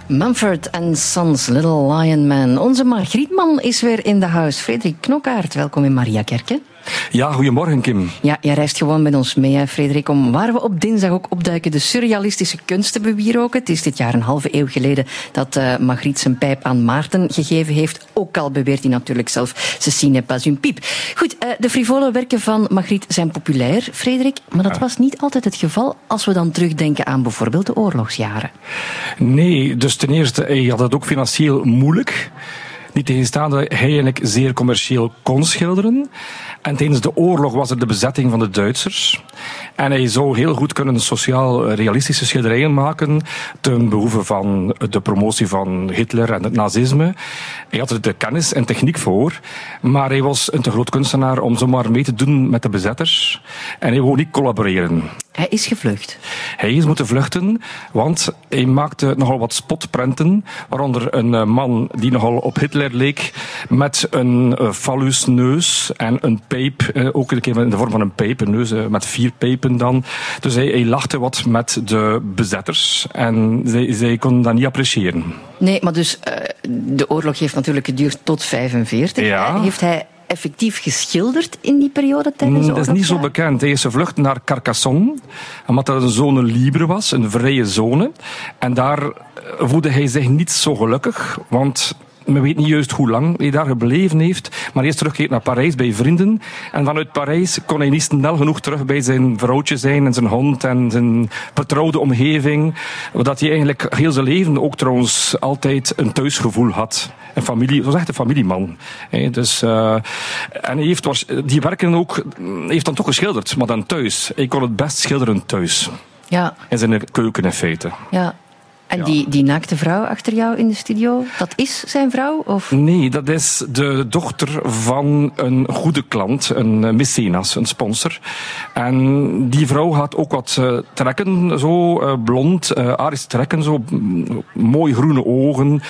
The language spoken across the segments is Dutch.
Mumford & Sons, Little Lion Man. Onze Margrietman is weer in de house. Frederik Knokkaert, welkom in Mariakerke. Ja, goedemorgen Kim. Ja, jij reist gewoon met ons mee, hè, Frederik, om waar we op dinsdag ook opduiken de surrealistische kunst te bewieroken. Het is dit jaar een halve eeuw geleden dat Magriet zijn pijp aan Maarten gegeven heeft. Ook al beweert hij natuurlijk zelf, ceci n'est pas une pipe. Goed, de frivole werken van Magriet zijn populair, Frederik, maar dat was niet altijd het geval als we dan terugdenken aan bijvoorbeeld de oorlogsjaren. Nee, dus ten eerste, hij had het ook financieel moeilijk. Niet tegenstaande hij eigenlijk zeer commercieel kon schilderen. En tijdens de oorlog was er de bezetting van de Duitsers. En hij zou heel goed kunnen sociaal-realistische schilderijen maken ten behoeve van de promotie van Hitler en het nazisme. Hij had er de kennis en techniek voor, maar hij was een te groot kunstenaar om zomaar mee te doen met de bezetters. En hij wou niet collaboreren. Hij is gevlucht. Hij is moeten vluchten, want hij maakte nogal wat spotprenten, waaronder een man die nogal op Hitler leek, met een fallusneus en een pijp, ook een keer in de vorm van een pijp, een neus met 4 pijpen dan. Dus hij lachte wat met de bezetters en zij konden dat niet appreciëren. Nee, maar dus de oorlog heeft natuurlijk geduurd tot 1945. Ja. Heeft hij effectief geschilderd in die periode tijdens de oorlog? Dat is niet zo bekend. Hij is gevlucht naar Carcassonne, omdat dat een zone libre was, een vrije zone. En daar voelde hij zich niet zo gelukkig, want men weet niet juist hoe lang hij daar gebleven heeft, maar hij is teruggekeerd naar Parijs bij vrienden. En vanuit Parijs kon hij niet snel genoeg terug bij zijn vrouwtje zijn en zijn hond en zijn vertrouwde omgeving. Dat hij eigenlijk heel zijn leven ook trouwens altijd een thuisgevoel had. Een familie, dat was echt een familieman. Dus, en hij heeft die werken ook, heeft dan toch geschilderd, maar dan thuis. Hij kon het best schilderen thuis. Ja. In zijn keuken in feite. Ja. En die naakte vrouw achter jou in de studio, dat is zijn vrouw? Of? Nee, dat is de dochter van een goede klant, een mecenas, een sponsor. En die vrouw had ook wat trekken, zo blond, arische trekken, zo mooi groene ogen.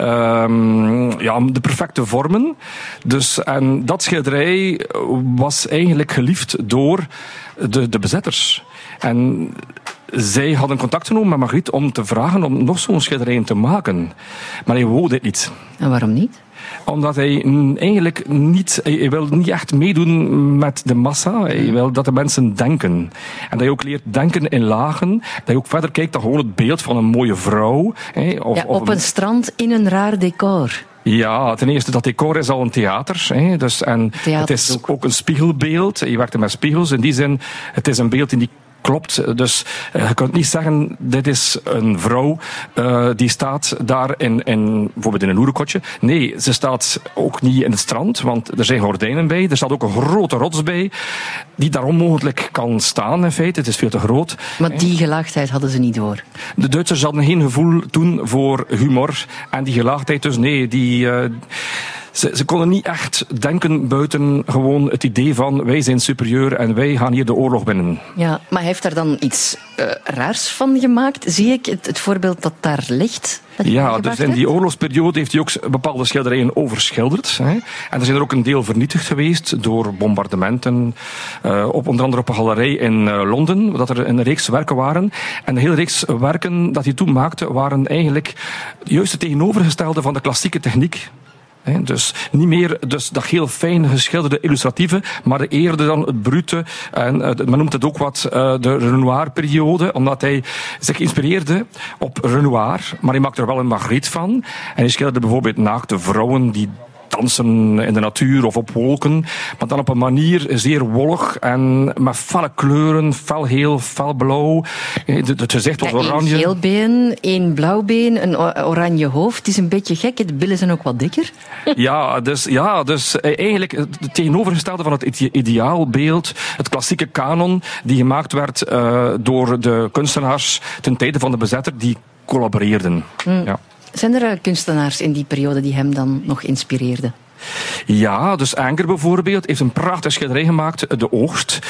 Ja, de perfecte vormen. Dus, en dat schilderij was eigenlijk geliefd door de bezetters. En zij hadden contact genomen met Magriet om te vragen om nog zo'n schilderij te maken. Maar hij wou dit niet. En waarom niet? Omdat hij eigenlijk niet, hij wil niet echt meedoen met de massa. Hij wil dat de mensen denken. En dat je ook leert denken in lagen. Dat je ook verder kijkt dan gewoon het beeld van een mooie vrouw. Op een strand in een raar decor. Ja, ten eerste, dat decor is al een theater. Dus, en het is ook een spiegelbeeld. Je werkte met spiegels. In die zin, het is een beeld die klopt. Dus je kunt niet zeggen, dit is een vrouw die staat daar bijvoorbeeld in een hoerenkotje. Nee, ze staat ook niet in het strand, want er zijn gordijnen bij. Er staat ook een grote rots bij, die daar onmogelijk kan staan in feite. Het is veel te groot. Maar die gelaagdheid hadden ze niet door. De Duitsers hadden geen gevoel toen voor humor. En die gelaagdheid, dus nee, Ze konden niet echt denken buiten gewoon het idee van wij zijn superieur en wij gaan hier de oorlog winnen. Ja, maar hij heeft daar dan iets raars van gemaakt. Zie ik het voorbeeld dat daar ligt? Ja, dus in die oorlogsperiode heeft hij ook bepaalde schilderijen overschilderd. En er zijn er ook een deel vernietigd geweest door bombardementen. Onder andere op een galerij in Londen, dat er een reeks werken waren. En de hele reeks werken dat hij toen maakte waren eigenlijk juist het tegenovergestelde van de klassieke techniek. Dus niet meer dat heel fijn geschilderde illustratieve, maar eerder dan het brute. En men noemt het ook wat de Renoir-periode, omdat hij zich inspireerde op Renoir, maar hij maakte er wel een Magriet van. En hij schilderde bijvoorbeeld naakte vrouwen die dansen in de natuur of op wolken, maar dan op een manier zeer wollig en met felle kleuren, felgeel, felblauw. Het gezicht was oranje. Een geel been, een blauw been, een oranje hoofd. Het is een beetje gek, de billen zijn ook wat dikker. Ja, dus eigenlijk het tegenovergestelde van het ideaalbeeld, het klassieke kanon die gemaakt werd door de kunstenaars ten tijde van de bezetter, die collaboreerden. Ja. Zijn er kunstenaars in die periode die hem dan nog inspireerden? Ja, dus Anger bijvoorbeeld heeft een prachtig schilderij gemaakt, De Oogst.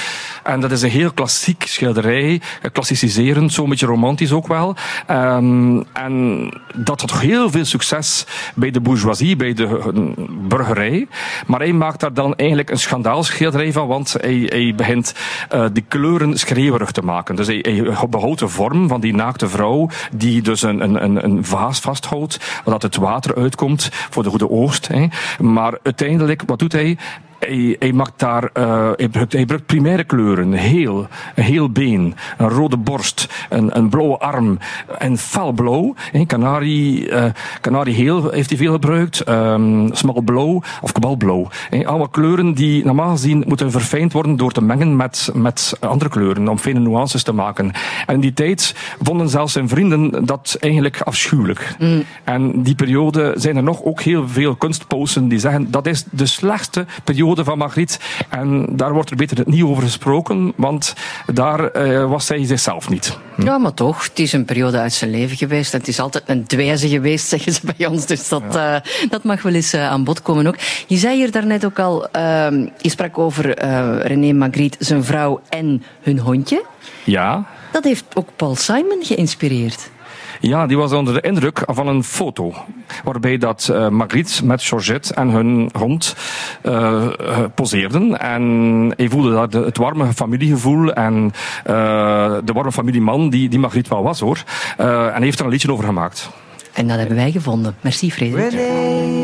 En dat is een heel klassiek schilderij, klassiciserend, zo'n beetje romantisch ook wel. En dat had heel veel succes bij de bourgeoisie, bij de burgerij. Maar hij maakt daar dan eigenlijk een schandaalschilderij van, want hij begint die kleuren schreeuwerig te maken. Dus hij behoudt de vorm van die naakte vrouw, die dus een vaas vasthoudt, waar het water uitkomt voor de goede oogst. Maar uiteindelijk, wat doet hij? Hij maakt daar, hij gebruikt primaire kleuren, een heel been, een rode borst, een blauwe arm en felblauw. Kanariegeel heeft hij veel gebruikt, smalblauw of kobaltblauw. Allemaal kleuren die normaal gezien moeten verfijnd worden door te mengen met andere kleuren, om fijne nuances te maken. En in die tijd vonden zelfs zijn vrienden dat eigenlijk afschuwelijk. En die periode zijn er nog ook heel veel kunstpausen die zeggen dat is de slechtste periode van Magritte. En daar wordt er beter niet over gesproken, want daar was zij zichzelf niet. Ja, maar toch, het is een periode uit zijn leven geweest. En het is altijd een dweze geweest, zeggen ze bij ons. Dus dat mag wel eens aan bod komen ook. Je zei hier daarnet ook al, je sprak over René Magritte, zijn vrouw en hun hondje. Ja. Dat heeft ook Paul Simon geïnspireerd. Ja, die was onder de indruk van een foto. Waarbij dat Magritte met Georgette en hun hond poseerden. En hij voelde daar het warme familiegevoel en de warme familieman die Magritte wel was, hoor. En hij heeft er een liedje over gemaakt. En dat hebben wij gevonden. Merci, Frederik.